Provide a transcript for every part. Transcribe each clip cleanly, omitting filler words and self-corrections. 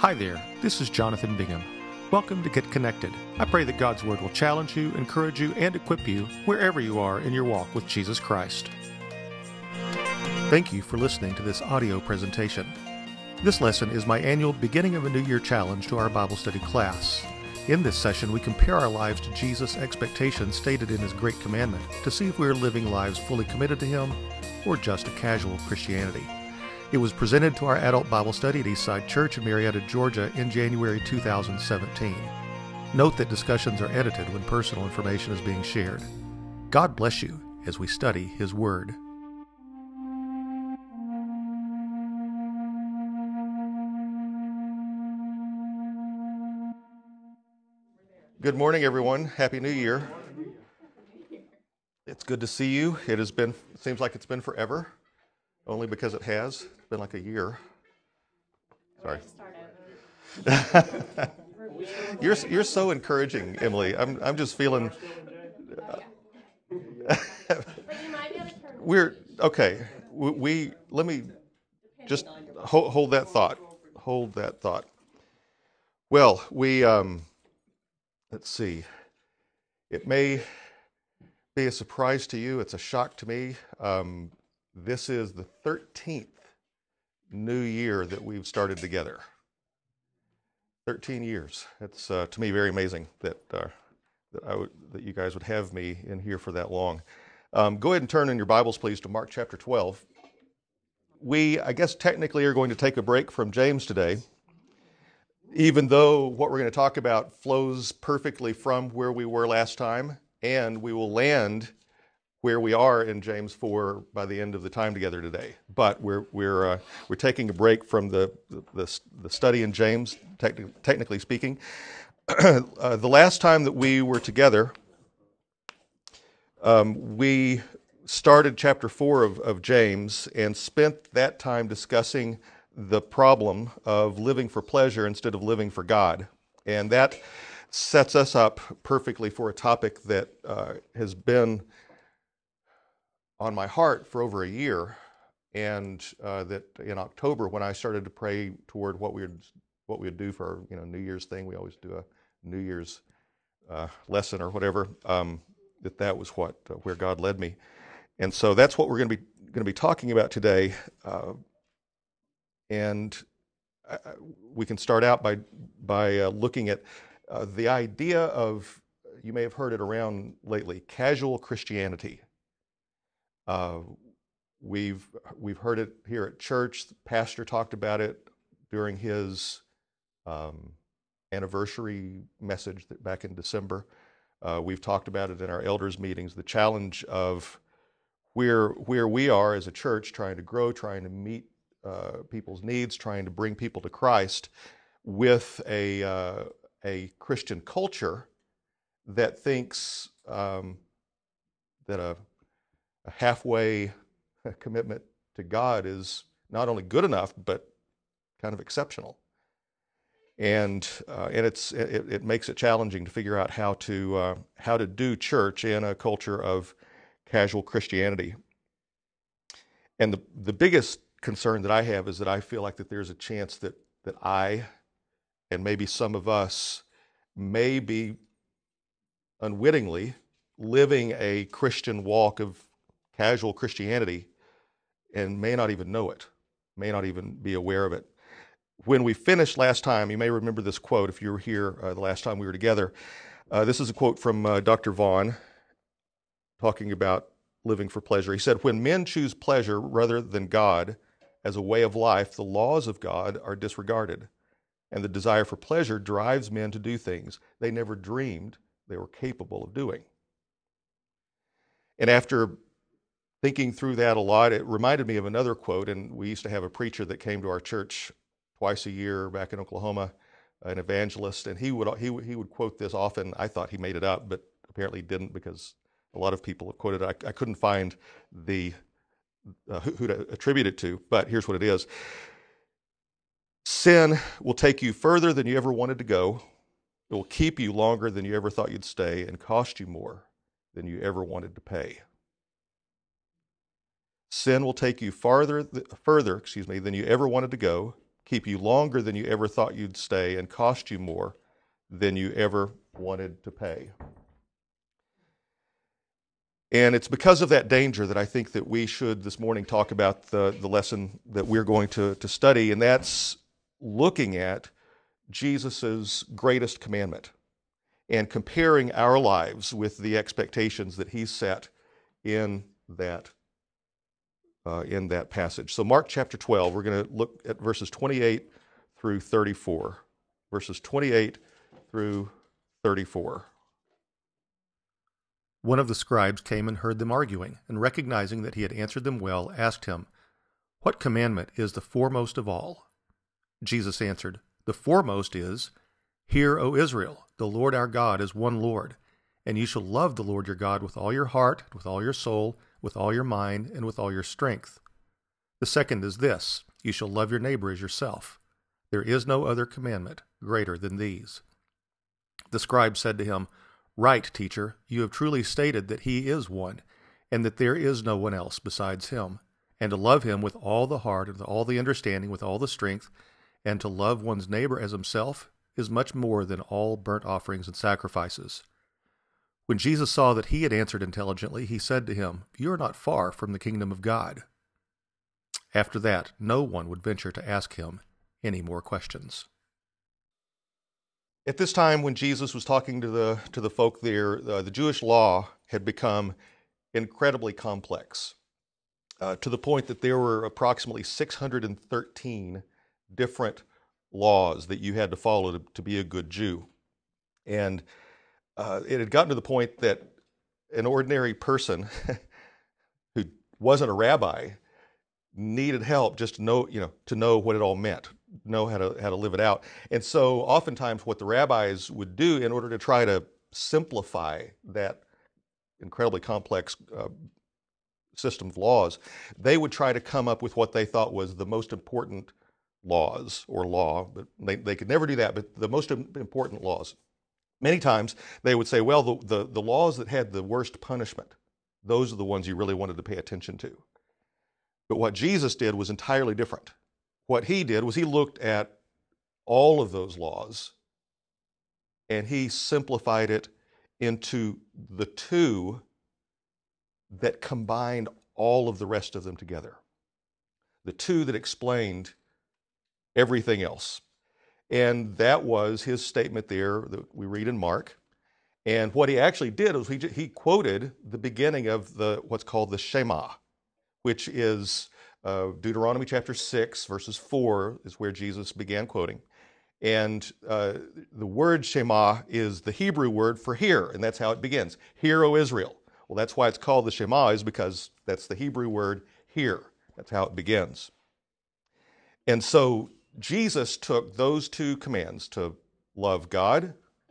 Hi there, this is Jonathan Bingham. Welcome to Get Connected. I pray that God's Word will challenge you, encourage you, and equip you wherever you are in your walk with Jesus Christ. Thank you for listening to this audio presentation. This lesson is my annual Beginning of a New Year challenge to our Bible study class. In this session, we compare our lives to Jesus' expectations stated in His Great Commandment to see if we are living lives fully committed to Him or just a casual Christianity. It was presented to our adult Bible study at Eastside Church in Marietta, Georgia in January 2017. Note that discussions are edited when personal information is being shared. God bless you as we study His Word. Good morning, everyone. Happy New Year. It's good to see you. Seems like it's been forever, only because it has. It's been like a year. Sorry. You're so encouraging, Emily. I'm just feeling. We're okay. Let me just hold that thought. Hold that thought. Well, let's see. It may be a surprise to you. It's a shock to me. This is the 13th new year that we've started together. 13 years. It's to me very amazing that you guys would have me in here for that long. Go ahead and turn in your Bibles, please, to Mark chapter 12. We, I guess, technically are going to take a break from James today, even though what we're going to talk about flows perfectly from where we were last time, and we will land where we are in James 4 by the end of the time together today. But we're taking a break from the study in James, technically speaking. The last time that we were together, we started chapter 4 of James and spent that time discussing the problem of living for pleasure instead of living for God. And that sets us up perfectly for a topic that has been on my heart for over a year, and that in October, when I started to pray toward what we would do for our New Year's thing, we always do a New Year's lesson or whatever. That was where God led me, and so that's what we're going to be talking about today. And we can start out by looking at the idea of, you may have heard it around lately, casual Christianity. We've heard it here at church. The pastor talked about it during his anniversary message back in December. We've talked about it in our elders meetings. The challenge of where we are as a church, trying to grow, trying to meet people's needs, trying to bring people to Christ with a Christian culture that thinks that a halfway commitment to God is not only good enough, but kind of exceptional. And it makes it challenging to figure out how to do church in a culture of casual Christianity. And the biggest concern that I have is that I feel like that there's a chance that I, and maybe some of us, may be unwittingly living a Christian walk of casual Christianity and may not even know it, may not even be aware of it. When we finished last time, you may remember this quote if you were here the last time we were together. This is a quote from Dr. Vaughn talking about living for pleasure. He said, "When men choose pleasure rather than God as a way of life, the laws of God are disregarded, and the desire for pleasure drives men to do things they never dreamed they were capable of doing." And after thinking through that a lot, it reminded me of another quote, and we used to have a preacher that came to our church twice a year back in Oklahoma, an evangelist, and he would quote this often. I thought he made it up, but apparently didn't, because a lot of people have quoted it. I couldn't find who to attribute it to, but here's what it is. Sin will take you further than you ever wanted to go. It will keep you longer than you ever thought you'd stay, and cost you more than you ever wanted to pay. Sin will take you further, than you ever wanted to go, keep you longer than you ever thought you'd stay, and cost you more than you ever wanted to pay. And it's because of that danger that I think that we should this morning talk about the lesson that we're going to study, and that's looking at Jesus' greatest commandment and comparing our lives with the expectations that he set in that passage. So Mark chapter 12, we're going to look at verses 28 through 34. Verses 28 through 34. One of the scribes came and heard them arguing, and recognizing that he had answered them well, asked him, "What commandment is the foremost of all?" Jesus answered, "The foremost is, 'Hear, O Israel, the Lord our God is one Lord, and you shall love the Lord your God with all your heart, with all your soul, with all your mind, and with all your strength.' The second is this, you shall love your neighbor as yourself. There is no other commandment greater than these." The scribe said to him, "Right, teacher, you have truly stated that he is one, and that there is no one else besides him, and to love him with all the heart, and with all the understanding, with all the strength, and to love one's neighbor as himself is much more than all burnt offerings and sacrifices." When Jesus saw that he had answered intelligently, he said to him, "You are not far from the kingdom of God." After that, no one would venture to ask him any more questions. At this time, when Jesus was talking to the folk there, the Jewish law had become incredibly complex, to the point that there were approximately 613 different laws that you had to follow to be a good Jew. And it had gotten to the point that an ordinary person who wasn't a rabbi needed help just to know what it all meant, know how to live it out. And so oftentimes what the rabbis would do in order to try to simplify that incredibly complex system of laws, they would try to come up with what they thought was the most important laws or law, but they could never do that, but the most important laws. Many times they would say, well, the laws that had the worst punishment, those are the ones you really wanted to pay attention to. But what Jesus did was entirely different. What he did was he looked at all of those laws and he simplified it into the two that combined all of the rest of them together. The two that explained everything else. And that was his statement there that we read in Mark. And what he actually did was he quoted the beginning of what's called the Shema, which is Deuteronomy chapter 6, verses 4 is where Jesus began quoting. And the word Shema is the Hebrew word for hear, and that's how it begins. Hear, O Israel. Well, that's why it's called the Shema, is because that's the Hebrew word hear. That's how it begins. And so Jesus took those two commands, to love God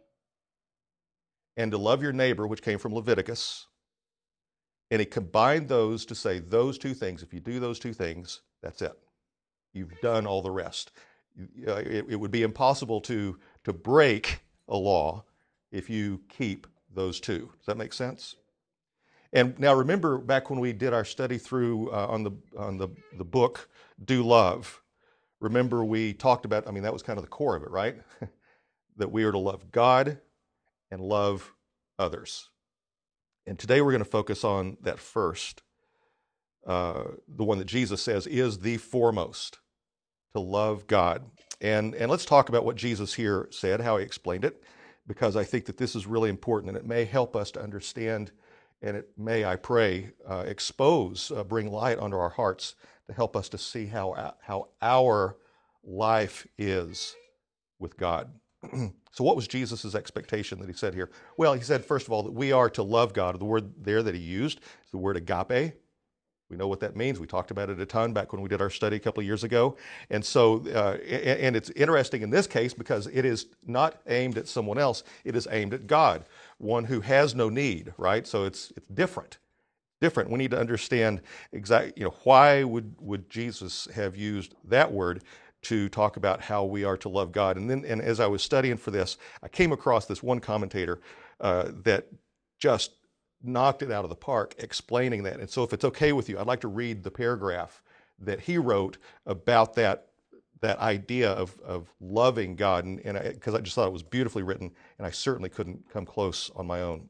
and to love your neighbor, which came from Leviticus, and he combined those to say those two things. If you do those two things, that's it. You've done all the rest. It would be impossible to break a law if you keep those two. Does that make sense? And now remember back when we did our study through on the book Do Love. Remember we talked about, that was kind of the core of it, right? That we are to love God and love others. And today we're going to focus on that first, the one that Jesus says is the foremost, to love God. And let's talk about what Jesus here said, how he explained it, because I think that this is really important and it may help us to understand, and it may, I pray, bring light onto our hearts to help us to see how our life is with God. So what was Jesus' expectation that he said here? Well, he said, first of all, that we are to love God. The word there that he used is the word agape. We know what that means. We talked about it a ton back when we did our study a couple of years ago. And so, and it's interesting in this case because it is not aimed at someone else. It is aimed at God, one who has no need, right? So it's different. Different. We need to understand exactly, why would Jesus have used that word to talk about how we are to love God. And as I was studying for this, I came across this one commentator that just knocked it out of the park explaining that. And so if it's okay with you, I'd like to read the paragraph that he wrote about that that idea of loving God, and because I just thought it was beautifully written, and I certainly couldn't come close on my own.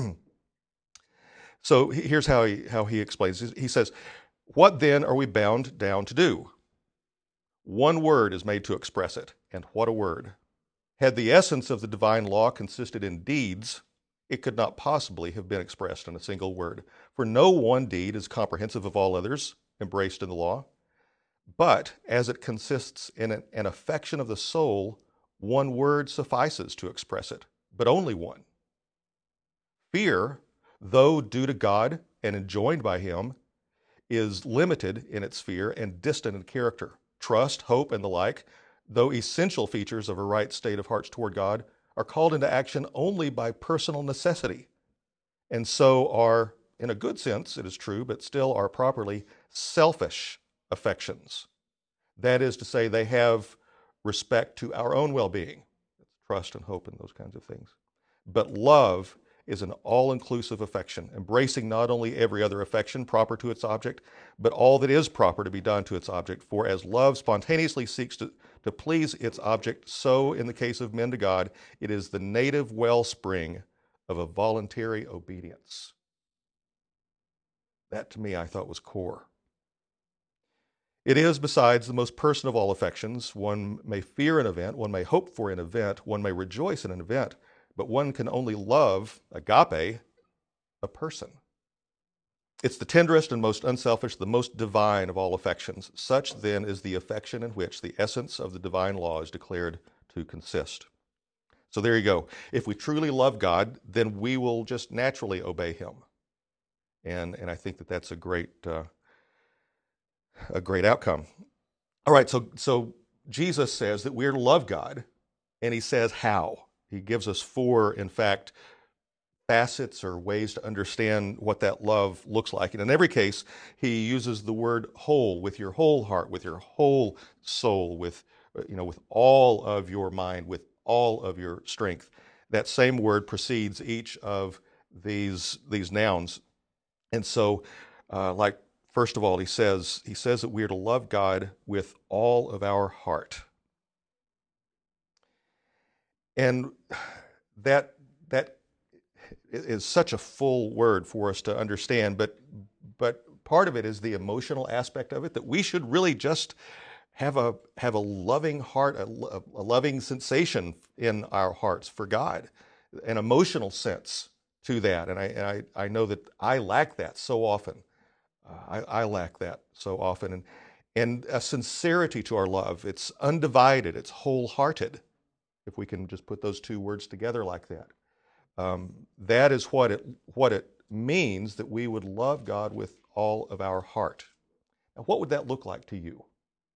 So here's how he explains. He says, "What then are we bound down to do? One word is made to express it, and what a word! Had the essence of the divine law consisted in deeds, it could not possibly have been expressed in a single word. For no one deed is comprehensive of all others embraced in the law. But as it consists in an affection of the soul, one word suffices to express it, but only one. Fear, though due to God and enjoined by Him, is limited in its sphere and distant in character. Trust, hope, and the like, though essential features of a right state of hearts toward God, are called into action only by personal necessity, and so are, in a good sense, it is true, but still are properly selfish affections. That is to say, they have respect to our own well-being, trust and hope and those kinds of things. But love is an all-inclusive affection, embracing not only every other affection proper to its object, but all that is proper to be done to its object. For as love spontaneously seeks to please its object, so in the case of men to God, it is the native wellspring of a voluntary obedience." That to me I thought was core. It is, besides, the most personal of all affections. One may fear an event, one may hope for an event, one may rejoice in an event, but one can only love, agape, a person. It's the tenderest and most unselfish, the most divine of all affections. Such, then, is the affection in which the essence of the divine law is declared to consist. So there you go. If we truly love God, then we will just naturally obey Him. And I think that that's a great outcome. All right, so Jesus says that we're to love God, and He says how. He gives us four, in fact, facets or ways to understand what that love looks like. And in every case, He uses the word whole, with your whole heart, with your whole soul, with all of your mind, with all of your strength. That same word precedes each of these nouns. And so, like, first of all, he says that we are to love God with all of our heart. And that is such a full word for us to understand, but part of it is the emotional aspect of it, that we should really just have a loving heart, a loving sensation in our hearts for God, an emotional sense to that. And I know that I lack that so often. I lack that so often. And a sincerity to our love. It's undivided, it's wholehearted, if we can just put those two words together like that. That is what it means that we would love God with all of our heart. Now, what would that look like to you?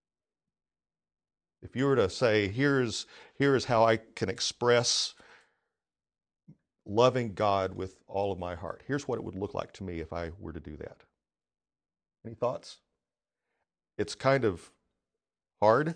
If you were to say, here's how I can express loving God with all of my heart. Here's what it would look like to me if I were to do that. Any thoughts? It's kind of hard.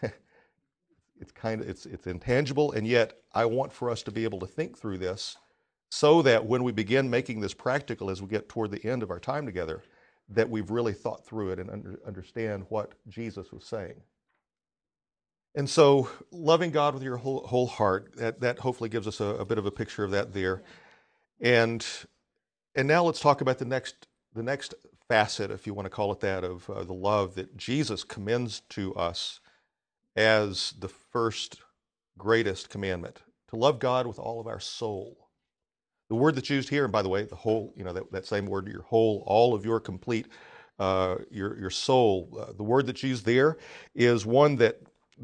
It's intangible, and yet I want for us to be able to think through this so that when we begin making this practical as we get toward the end of our time together, that we've really thought through it and understand what Jesus was saying. And so loving God with your whole heart, that hopefully gives us a bit of a picture of that there. And now let's talk about the next facet, if you want to call it that, of the love that Jesus commends to us as the first greatest commandment, to love God with all of our soul. The word that's used here, and by the way, the whole, that same word, your whole, all of your complete, your soul, the word that's used there is one that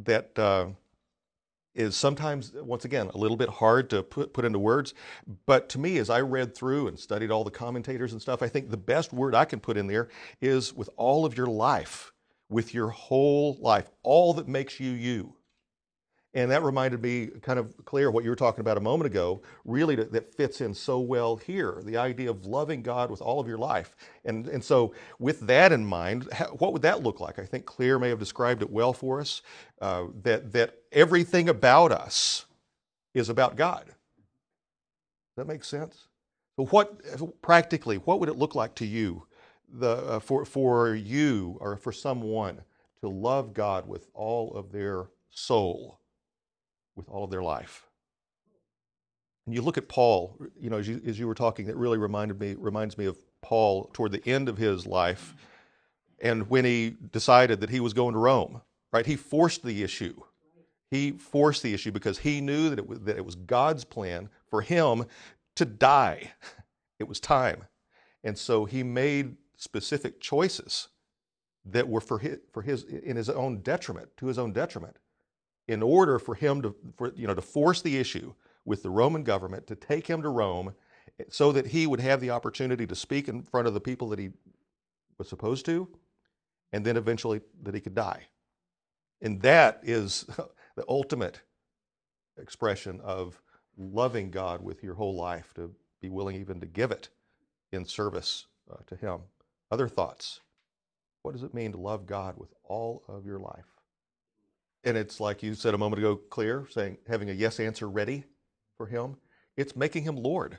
is sometimes, once again, a little bit hard to put into words. But to me, as I read through and studied all the commentators and stuff, I think the best word I can put in there is with all of your life, with your whole life, all that makes you you. And that reminded me, kind of clear, what you were talking about a moment ago, really that fits in so well here, the idea of loving God with all of your life. And so with that in mind, what would that look like? I think Claire may have described it well for us, that everything about us is about God. Does that make sense? So practically, what would it look like to you, for you or for someone, to love God with all of their soul, with all of their life. And you look at Paul, as you were talking, that really reminds me of Paul toward the end of his life, and when he decided that he was going to Rome, right? He forced the issue. He forced the issue because he knew that it was God's plan for him to die. It was time. And so he made specific choices that were in his own detriment, to his own detriment, in order for him to force the issue with the Roman government to take him to Rome so that he would have the opportunity to speak in front of the people that he was supposed to, and then eventually that he could die. And that is the ultimate expression of loving God with your whole life, to be willing even to give it in service to him. Other thoughts? What does it mean to love God with all of your life? And it's like you said a moment ago, Claire, saying having a yes answer ready for him. It's making him Lord.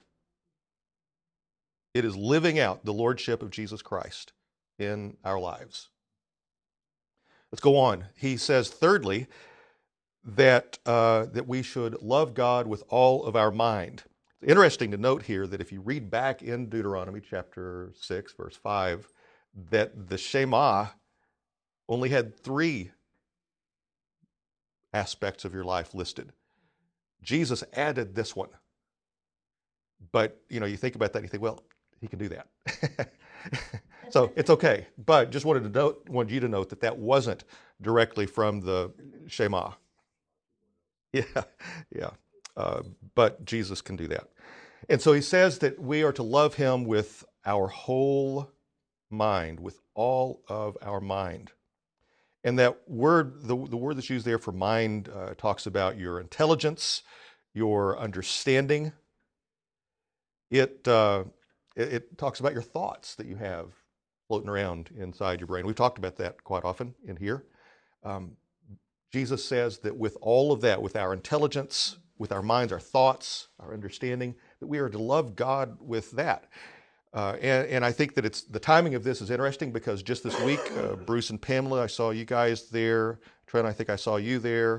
It is living out the lordship of Jesus Christ in our lives. Let's go on. He says, thirdly, that we should love God with all of our mind. It's interesting to note here that if you read back in Deuteronomy chapter 6, verse 5, that the Shema only had 3 aspects of your life listed. Jesus added this one. But, you think about that and you think, well, he can do that. So it's okay. But just wanted you to note that wasn't directly from the Shema. Yeah. But Jesus can do that. And so he says that we are to love him with our whole mind, with all of our mind. And that word, the word that's used there for mind, talks about your intelligence, your understanding. It talks about your thoughts that you have floating around inside your brain. We've talked about that quite often in here. Jesus says that with all of that, with our intelligence, with our minds, our thoughts, our understanding, that we are to love God with that. And I think that the timing of this is interesting because just this week, Bruce and Pamela, I saw you guys there. Trent, I think I saw you there.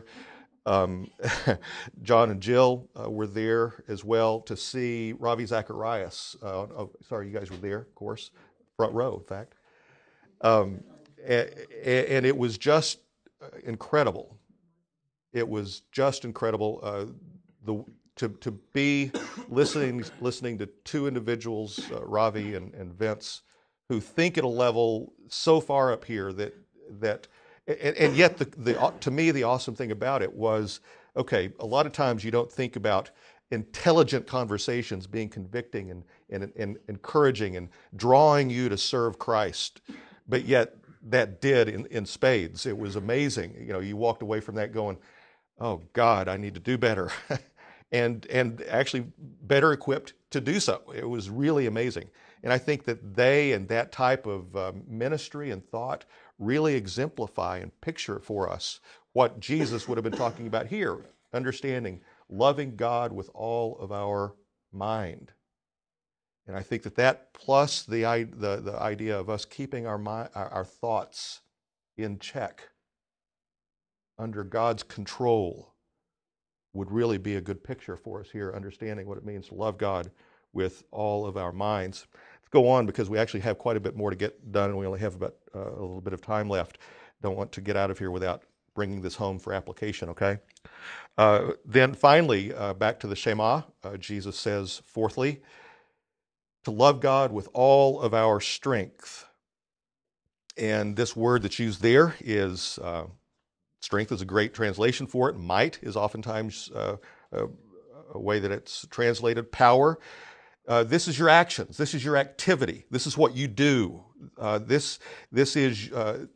John and Jill were there as well to see Ravi Zacharias. Sorry, you guys were there, of course, front row, in fact. And it was just incredible. It was just incredible. To be listening to 2 individuals, Ravi and Vince, who think at a level so far up here that and yet to me the awesome thing about it was, okay, a lot of times you don't think about intelligent conversations being convicting and encouraging and drawing you to serve Christ, but yet that did in spades. It was amazing. You walked away from that going, oh God, I need to do better. and actually better equipped to do so. It was really amazing. And I think that they and that type of ministry and thought really exemplify and picture for us what Jesus would have been talking about here, understanding, loving God with all of our mind. And I think that plus the idea of us keeping our thoughts in check, under God's control, would really be a good picture for us here, understanding what it means to love God with all of our minds. Let's go on because we actually have quite a bit more to get done, and we only have about a little bit of time left. Don't want to get out of here without bringing this home for application, okay? Then finally, back to the Shema, Jesus says, fourthly, to love God with all of our strength. And this word that's used there is strength is a great translation for it. Might is oftentimes a way that it's translated. Power. This is your actions. This is your activity. This is what you do. This is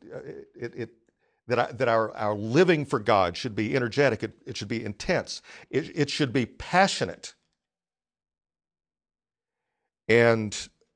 that our living for God should be energetic. It should be intense. It should be passionate. And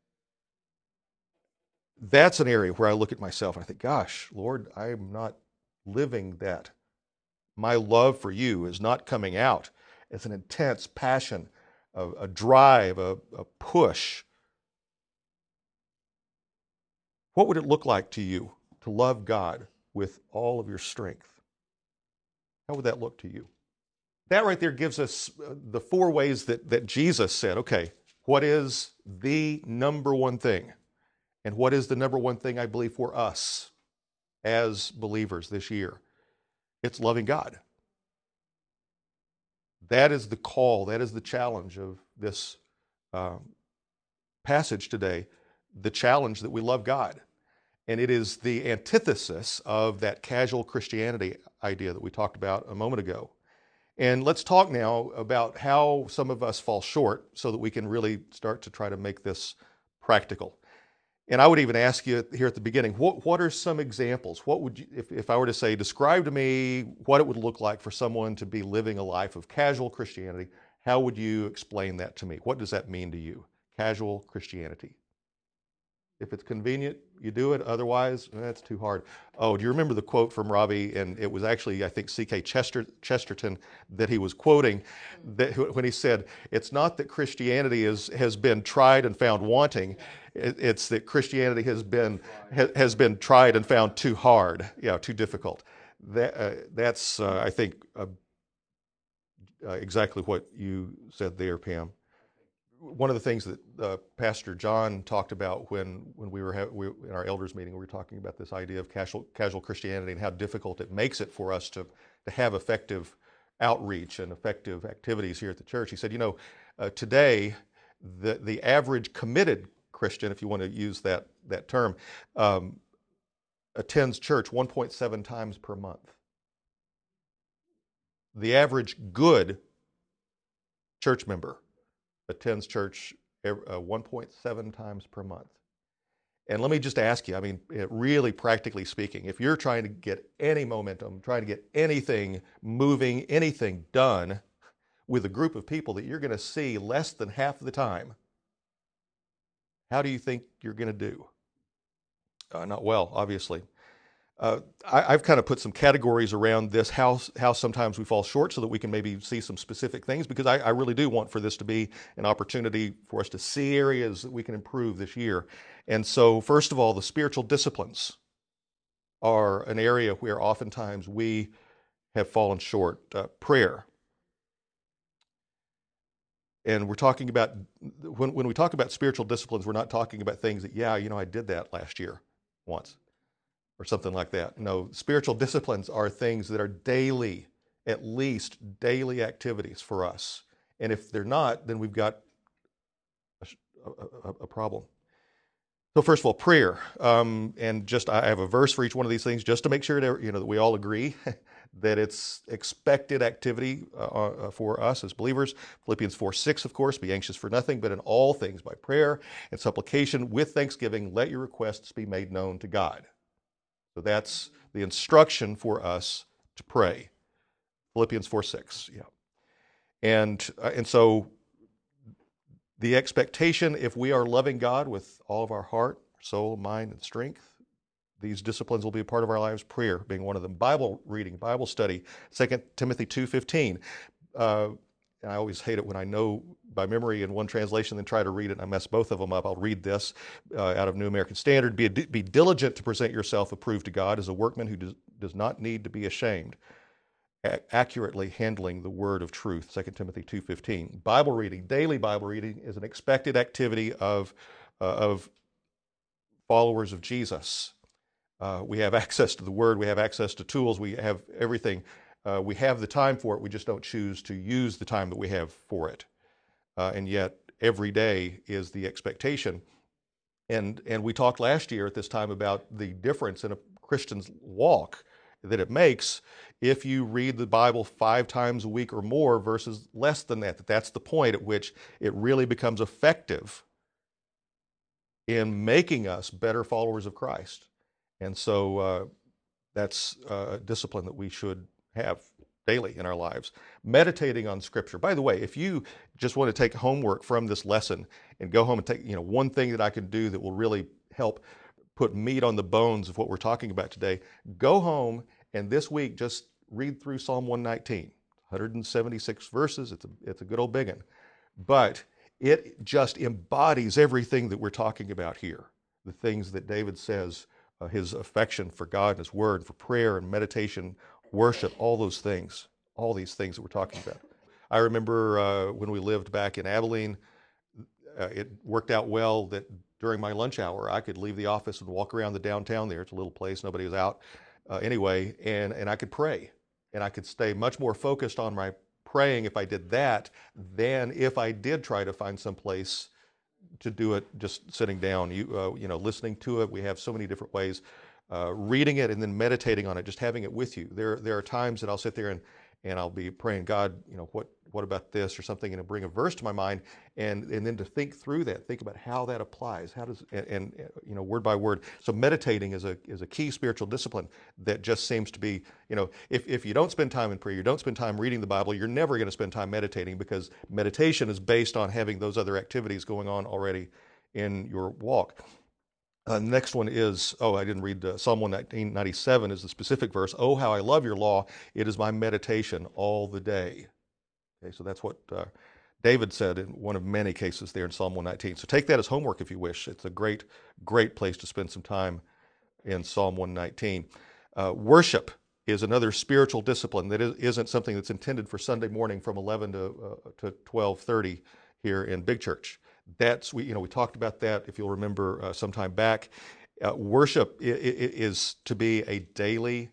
that's an area where I look at myself and I think, gosh, Lord, I'm not living that. My love for you is not coming out as an intense passion, a drive, a push. What would it look like to you to love God with all of your strength. How would that look to you? That right there gives us the four ways that Jesus said, okay, what is the number one thing? And what is the number one thing I believe for us as believers this year? It's loving God. That is the call, that is the challenge of this passage today, the challenge that we love God. And it is the antithesis of that casual Christianity idea that we talked about a moment ago. And let's talk now about how some of us fall short so that we can really start to try to make this practical. And I would even ask you here at the beginning, what are some examples? What would you, if I were to say, describe to me what it would look like for someone to be living a life of casual Christianity, how would you explain that to me? What does that mean to you? Casual Christianity. If it's convenient, you do it. Otherwise, that's too hard. Oh, do you remember the quote from Ravi? And it was actually, I think, C.K. Chesterton that he was quoting that when he said, it's not that Christianity has been tried and found wanting. It's that Christianity has been tried and found too hard, too difficult. That's I think, exactly what you said there, Pam. One of the things that Pastor John talked about when we were in our elders meeting, we were talking about this idea of casual Christianity and how difficult it makes it for us to have effective outreach and effective activities here at the church. He said, today the average committed Christian, if you want to use that term, attends church 1.7 times per month. The average good church member attends church 1.7 times per month. And let me just ask you, I mean, really practically speaking, if you're trying to get any momentum, trying to get anything moving, anything done with a group of people that you're going to see less than half of the time, how do you think you're going to do? Not well, obviously. I've kind of put some categories around this, how sometimes we fall short so that we can maybe see some specific things, because I really do want for this to be an opportunity for us to see areas that we can improve this year. And so, first of all, the spiritual disciplines are an area where oftentimes we have fallen short. Prayer. And we're talking about, when we talk about spiritual disciplines, we're not talking about things that, I did that last year once, or something like that. No, spiritual disciplines are things that are daily, at least daily activities for us. And if they're not, then we've got a problem. So first of all, prayer. And just, I have a verse for each one of these things just to make sure that we all agree that it's expected activity for us as believers. Philippians 4:6, of course, be anxious for nothing, but in all things by prayer and supplication with thanksgiving, let your requests be made known to God. So that's the instruction for us to pray. Philippians 4:6, And so the expectation, if we are loving God with all of our heart, soul, mind, and strength, these disciplines will be a part of our lives, prayer being one of them. Bible reading, Bible study, 2 Timothy 2:15. And I always hate it when I know by memory in one translation, then try to read it and I mess both of them up. I'll read this out of New American Standard. Be diligent to present yourself approved to God as a workman who does not need to be ashamed, accurately handling the word of truth, 2 Timothy 2:15. Bible reading, daily Bible reading is an expected activity of followers of Jesus. We have access to the word, we have access to tools, we have everything. We have the time for it, we just don't choose to use the time that we have for it. And yet, every day is the expectation. And we talked last year at this time about the difference in a Christian's walk that it makes if you read the Bible 5 times a week or more versus less than that. That's the point at which it really becomes effective in making us better followers of Christ. And so that's a discipline that we should have daily in our lives. Meditating on Scripture. By the way, if you just want to take homework from this lesson and go home and take, one thing that I can do that will really help put meat on the bones of what we're talking about today, go home and this week just read through Psalm 119, 176 verses. It's a good old big one. But it just embodies everything that we're talking about here. The things that David says his affection for God and his word, for prayer and meditation, worship, all those things, all these things that we're talking about. I remember when we lived back in Abilene, it worked out well that during my lunch hour, I could leave the office and walk around the downtown there. It's a little place, nobody was out anyway, and I could pray. And I could stay much more focused on my praying if I did that than if I did try to find some place to do it just sitting down. Listening to it. We have so many different ways. Reading it and then meditating on it, just having it with you. There are times that I'll sit there and I'll be praying, God, what about this or something, and it'll bring a verse to my mind, and then to think through that, think about how that applies, how does, and word by word. So meditating is a key spiritual discipline that just seems to be, if you don't spend time in prayer, you don't spend time reading the Bible, you're never going to spend time meditating, because meditation is based on having those other activities going on already in your walk. Next one is, I didn't read Psalm 119:97 is the specific verse. Oh, how I love your law. It is my meditation all the day. Okay, so that's what David said in one of many cases there in Psalm 119. So take that as homework if you wish. It's a great, great place to spend some time in Psalm 119. Worship is another spiritual discipline that isn't something that's intended for Sunday morning from 11 to 12:30 here in Big Church. We talked about that, if you'll remember, some time back. Worship is to be a daily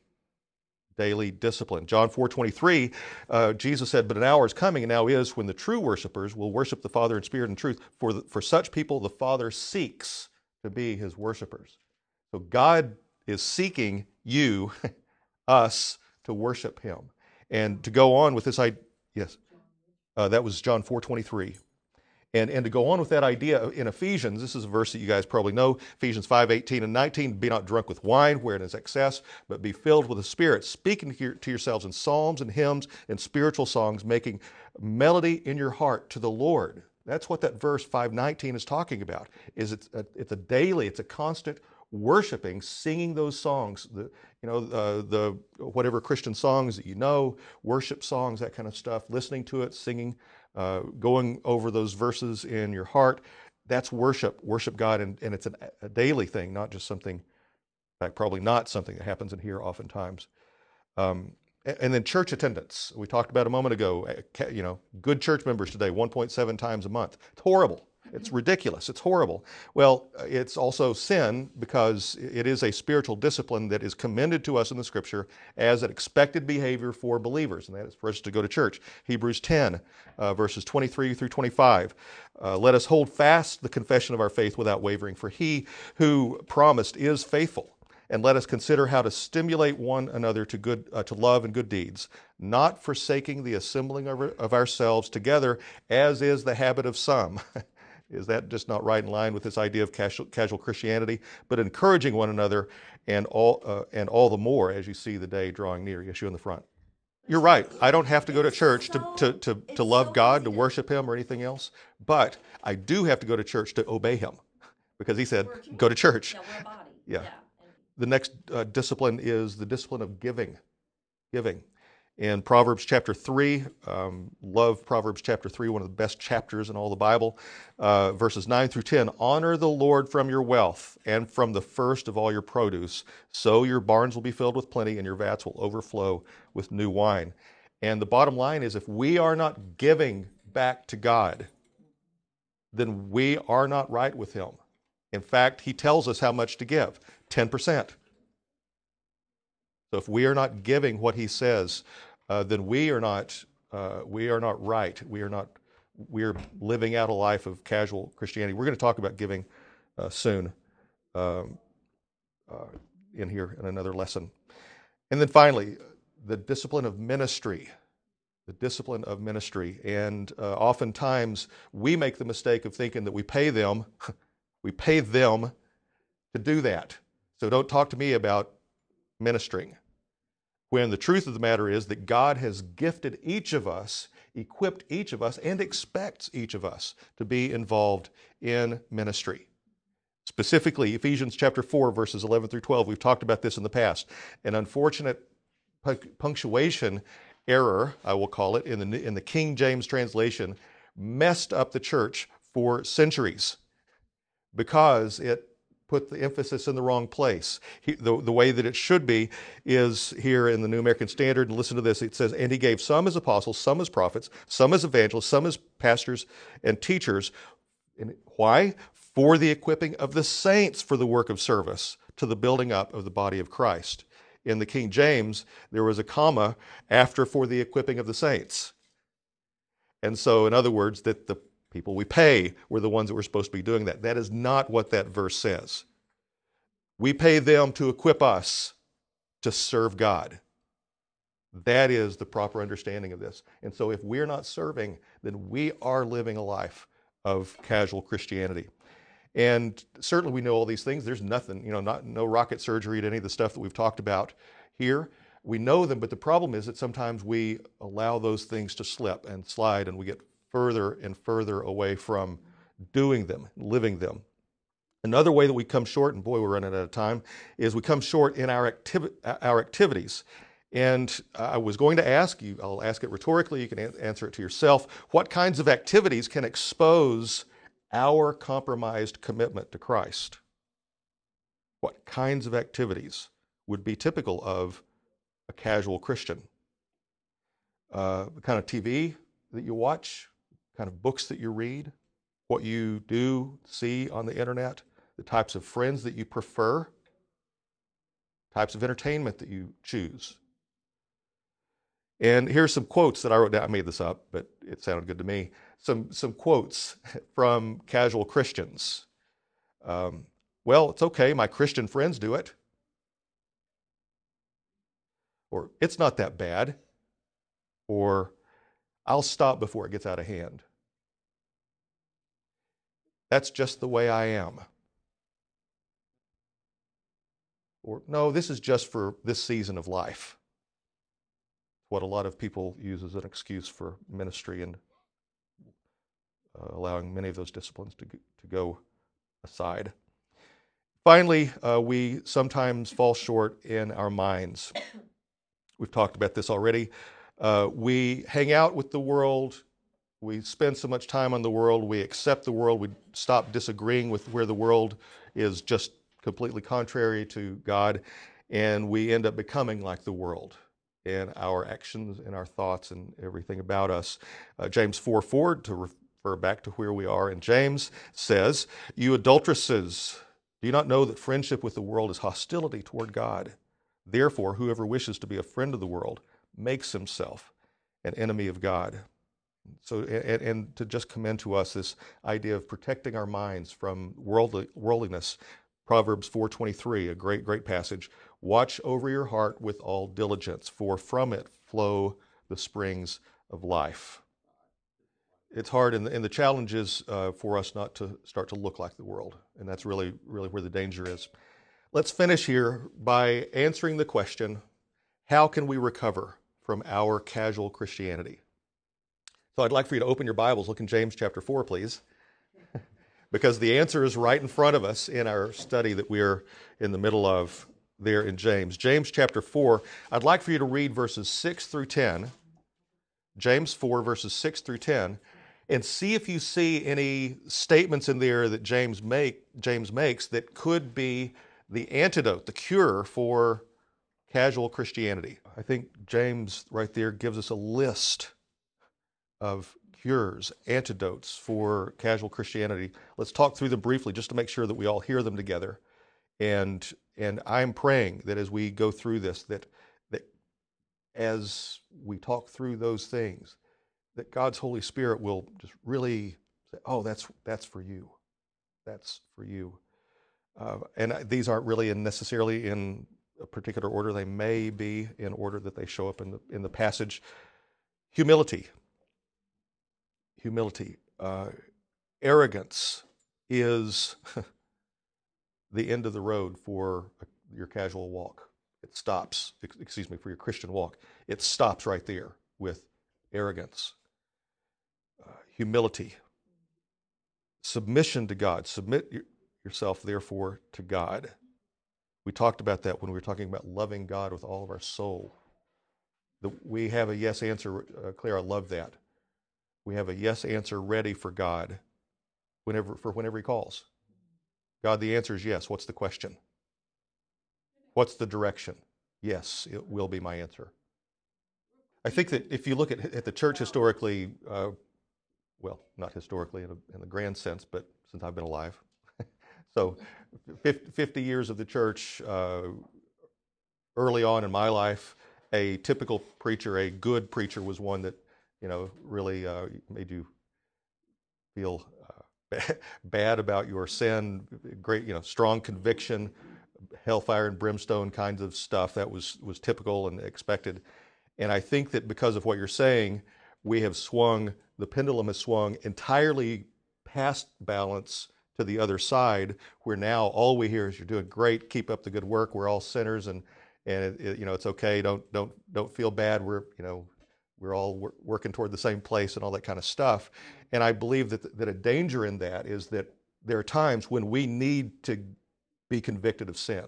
discipline. John 4:23, Jesus said, "But an hour is coming, and now is, when the true worshipers will worship the Father in spirit and truth. For such people the Father seeks to be his worshipers." So God is seeking you, us, to worship him. And to go on with this idea, yes, that was John 4:23. And to go on with that idea in Ephesians, this is a verse that you guys probably know, Ephesians 5:18 and 19, "Be not drunk with wine, wherein is excess, but be filled with the Spirit, speaking to yourselves in psalms and hymns and spiritual songs, making melody in your heart to the Lord." That's what that verse 5:19 is talking about. It's a daily, it's a constant worshiping, singing those songs, the whatever Christian songs that worship songs, that kind of stuff, listening to it, singing, going over those verses in your heart. That's worship God, and it's a daily thing, not just something, in fact, probably not something that happens in here oftentimes. And then church attendance. We talked about a moment ago, good church members today, 1.7 times a month. It's horrible. It's ridiculous. It's horrible. Well, it's also sin, because it is a spiritual discipline that is commended to us in the Scripture as an expected behavior for believers, and that is for us to go to church. Hebrews 10, verses 23 through 25. "Let us hold fast the confession of our faith without wavering, for he who promised is faithful. And let us consider how to stimulate one another to love and good deeds, not forsaking the assembling of ourselves together, as is the habit of some." Is that just not right in line with this idea of casual Christianity? But encouraging one another, and all the more as you see the day drawing near. Yes, you in the front. You're right. I don't have to go to church to love God, to worship him, or anything else. But I do have to go to church to obey him, because he said, go to church. Yeah, we're a body. Yeah. The next discipline is the discipline of giving. In Proverbs chapter 3, love Proverbs chapter 3, one of the best chapters in all the Bible, verses 9 through 10. "Honor the Lord from your wealth and from the first of all your produce. So your barns will be filled with plenty, and your vats will overflow with new wine." And the bottom line is, if we are not giving back to God, then we are not right with him. In fact, he tells us how much to give, 10%. So if we are not giving what he says, then we are not right. We are living out a life of casual Christianity. We're going to talk about giving soon in here in another lesson. And then finally, the discipline of ministry. The discipline of ministry. And oftentimes we make the mistake of thinking that we pay them to do that. So don't talk to me about ministering, when the truth of the matter is that God has gifted each of us, equipped each of us, and expects each of us to be involved in ministry. Specifically, Ephesians chapter 4, verses 11 through 12. We've talked about this in the past. An unfortunate punctuation error, I will call it, in the King James translation, messed up the church for centuries, because it put the emphasis in the wrong place. The way that it should be is here in the New American Standard, and listen to this. It says, and he gave some as apostles, some as prophets, some as evangelists, some as pastors and teachers. And why? For the equipping of the saints for the work of service, to the building up of the body of Christ. In the King James, there was a comma after for the equipping of the saints. And so, in other words, that the people we pay were the ones that were supposed to be doing that. That is not what that verse says. We pay them to equip us to serve God. That is the proper understanding of this. And so if we're not serving, then we are living a life of casual Christianity. And certainly we know all these things. There's nothing, no rocket surgery to any of the stuff that we've talked about here. We know them, but the problem is that sometimes we allow those things to slip and slide, and we get further and further away from doing them, living them. Another way that we come short, and boy, we're running out of time, is we come short in our activities. And I was going to ask you, I'll ask it rhetorically, you can answer it to yourself, what kinds of activities can expose our compromised commitment to Christ? What kinds of activities would be typical of a casual Christian? The kind of TV that you watch, kind of books that you read, what you do see on the internet, the types of friends that you prefer, types of entertainment that you choose. And here's some quotes that I wrote down. I made this up, but it sounded good to me. Some quotes from casual Christians. Well, it's okay, my Christian friends do it. Or, it's not that bad. Or, I'll stop before it gets out of hand. That's just the way I am. Or, no, this is just for this season of life. What a lot of people use as an excuse for ministry and allowing many of those disciplines to go aside. Finally, we sometimes fall short in our minds. We've talked about this already. We hang out with the world. We spend so much time on the world. We accept the world. We stop disagreeing with where the world is just completely contrary to God, and we end up becoming like the world in our actions and our thoughts and everything about us. James 4:4, to refer back to where we are in James, says, you adulteresses, do you not know that friendship with the world is hostility toward God? Therefore, whoever wishes to be a friend of the world makes himself an enemy of God. So, and to just commend to us this idea of protecting our minds from worldliness. Proverbs 4:23, a great passage. Watch over your heart with all diligence, for from it flow the springs of life. It's hard, and the challenge is for us not to start to look like the world, and that's really where the danger is. Let's finish here by answering the question, how can we recover from our casual Christianity? So I'd like for you to open your Bibles, look in James chapter 4, please, because the answer is right in front of us in our study that we're in the middle of there in James. James chapter 4, I'd like for you to read verses 6 through 10, James 4, verses 6 through 10, and see if you see any statements in there that James makes that could be the antidote, the cure for casual Christianity. I think James right there gives us a list of cures, antidotes for casual Christianity. Let's talk through them briefly just to make sure that we all hear them together. And I'm praying that as we go through this, that as we talk through those things, that God's Holy Spirit will just really say, oh, that's for you. That's for you. And these aren't really necessarily in a particular order. They may be in order that they show up in the passage. Humility. Arrogance is the end of the road for your casual walk. It stops, for your Christian walk. It stops right there with arrogance. Humility. Submission to God. Submit yourself, therefore, to God. We talked about that when we were talking about loving God with all of our soul. We have a yes answer. Claire, I love that. We have a yes answer ready for God whenever he calls. God, the answer is yes. What's the question? What's the direction? Yes, it will be my answer. I think that if you look at the church historically, well, not historically in the grand sense, but since I've been alive, so 50 years of the church, early on in my life, a typical preacher, a good preacher, was one that, really made you feel bad about your sin, great, strong conviction, hellfire and brimstone kinds of stuff. That was typical and expected. And I think that because of what you're saying, the pendulum has swung entirely past balance to the other side, where now all we hear is, "You're doing great, keep up the good work, we're all sinners, and it's okay, don't feel bad, we're all working toward the same place," and all that kind of stuff. And I believe that a danger in that is that there are times when we need to be convicted of sin,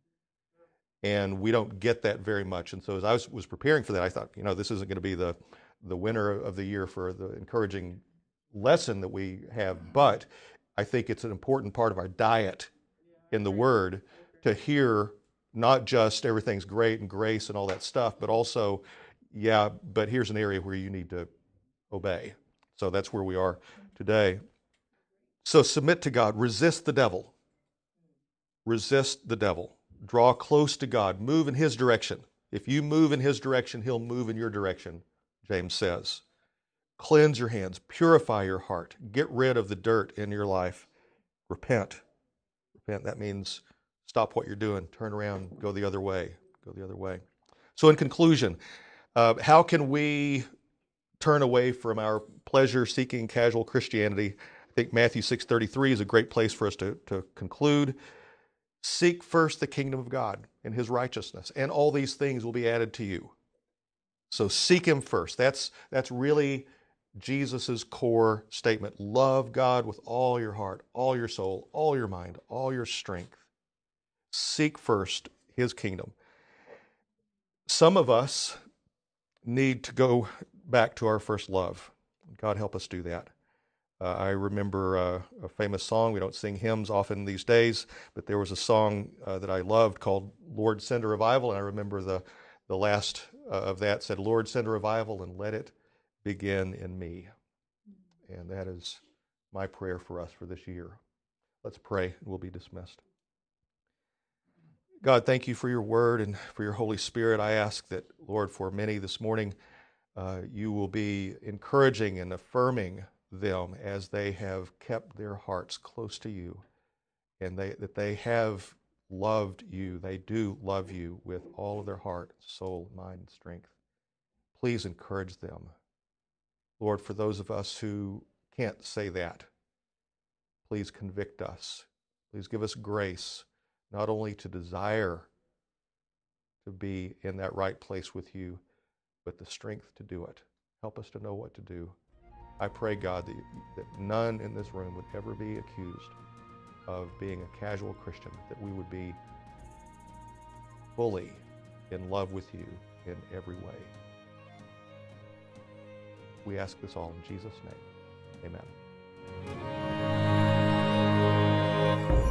and we don't get that very much. And so as I was preparing for that, I thought, this isn't going to be the winner of the year for the encouraging lesson that we have, but I think it's an important part of our diet in the Word to hear not just everything's great and grace and all that stuff, but also, yeah, but here's an area where you need to obey. So that's where we are today. So submit to God, resist the devil. Resist the devil. Draw close to God. Move in His direction. If you move in His direction, He'll move in your direction, James says. Cleanse your hands. Purify your heart. Get rid of the dirt in your life. Repent. Repent. That means stop what you're doing. Turn around. Go the other way. Go the other way. So in conclusion, how can we turn away from our pleasure-seeking casual Christianity? I think Matthew 6:33 is a great place for us to conclude. Seek first the kingdom of God and His righteousness, and all these things will be added to you. So seek Him first. That's really Jesus's core statement. Love God with all your heart, all your soul, all your mind, all your strength. Seek first His kingdom. Some of us need to go back to our first love. God help us do that. I remember a famous song. We don't sing hymns often these days, but there was a song that I loved called "Lord, Send a Revival," and I remember the last of that said, "Lord, send a revival and let it begin in me." And that is my prayer for us for this year. Let's pray, and we'll be dismissed. God, thank you for your word and for your Holy Spirit. I ask that, Lord, for many this morning, you will be encouraging and affirming them as they have kept their hearts close to you, and that they have loved you. They do love you with all of their heart, soul, mind, and strength. Please encourage them. Lord, for those of us who can't say that, please convict us. Please give us grace, not only to desire to be in that right place with you, but the strength to do it. Help us to know what to do. I pray, God, that none in this room would ever be accused of being a casual Christian, that we would be fully in love with you in every way. We ask this all in Jesus' name. Amen.